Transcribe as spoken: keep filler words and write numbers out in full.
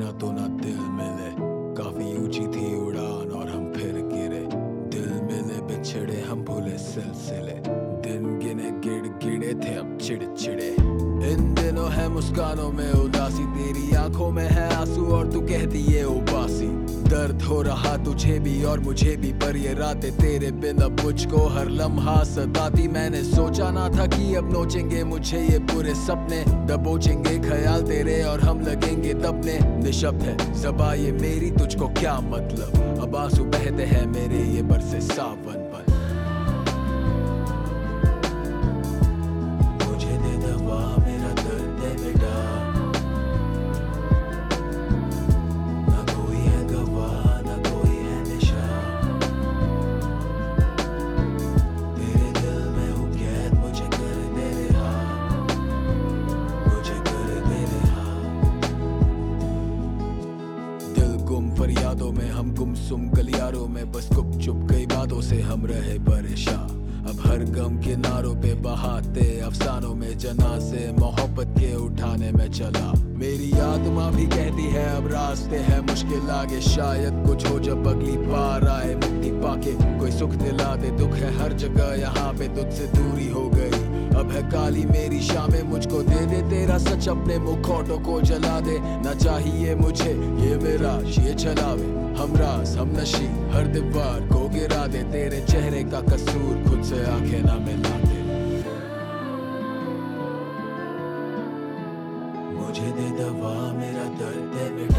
ना तो ना दिल मिले, काफी ऊंची थी उड़ान और हम फिर गिरे। दिल मिले बिछड़े हम भूले सिलसिले, दिन गिने गिड़ गिड़े थे अब चिड़चिड़े। इन दिनों है मुस्कानों में उदासी, तेरी आंखों में है आंसू और तू कहती है उबासी। दर्द हो रहा तुझे भी और मुझे भी, पर ये रातें तेरे बिन अब मुझको हर लम्हा सताती। मैंने सोचा ना था कि अब नोचेंगे मुझे ये बुरे सपने, दबोचेंगे ख्याल तेरे और हम लगेंगे दबने। निशब्द है ज़बां ये मेरी, तुझको क्या मतलब, अब आंसू बहते हैं मेरे ये बरसे सावन पर। मुझे दे दवा मेरा दर्द दे बेटा, ना कोई है गवाह ना कोई है निशा। तेरे दिल में हूँ कैद, मुझे कर दे रिहा, मुझे कर दे रिहा। दिल गुम फरियादों में हम गुमसुम गलियारों में, बस गुपचुप कई बातों से हम रहे परेशान। अब हर गम के नारों पे बहाते अफसानों में जनाज़े मोहब्बत के उठाने में चला। मेरी आत्मा भी कहती है अब रास्ते हैं मुश्किल आगे, शायद कुछ हो जब अगली बार आए मुक्ति पाके। कोई सुख दिला दे, दुख है हर जगह यहाँ पे, तुझसे दूरी हो गई अब है काली मेरी शामें। मुझको दे दे तेरा सच, अपने मुखौटों को जला दे। ना चाहिए मुझे ये मिराज ये छलावे, हम राज हम नशी हर दीवार को गिरा दे। तेरे चेहरे का कसूर खुद से आंखें ना मिला दे। मुझे दे दवा मेरा दर्द दे बेटा,